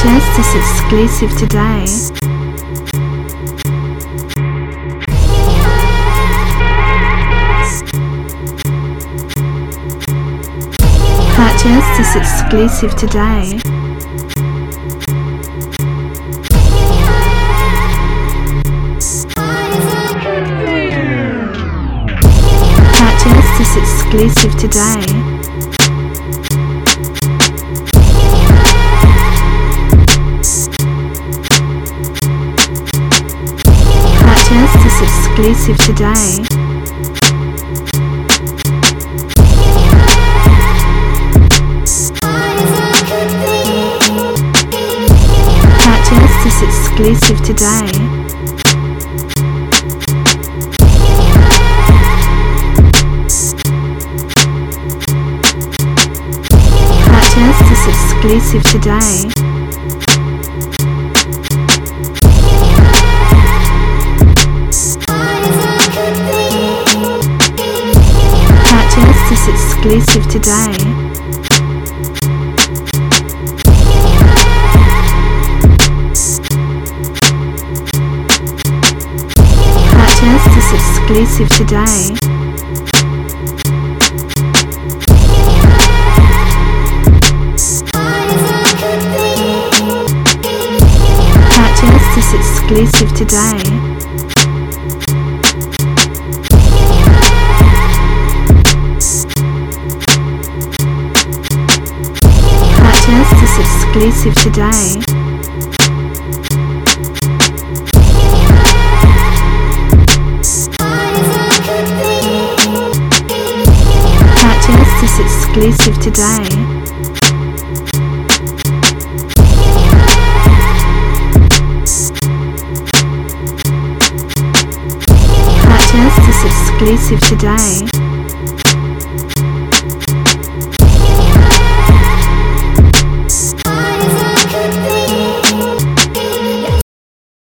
Purchase this exclusive today. Purchase this exclusive today. Purchase this exclusive today. Purchase this exclusive today. Purchase this exclusive today. Purchase this exclusive today. Purchase this exclusive today. Purchase this exclusive today. Purchase this exclusive today. Purchase this exclusive today. Purchase this exclusive today. Purchase this exclusive today.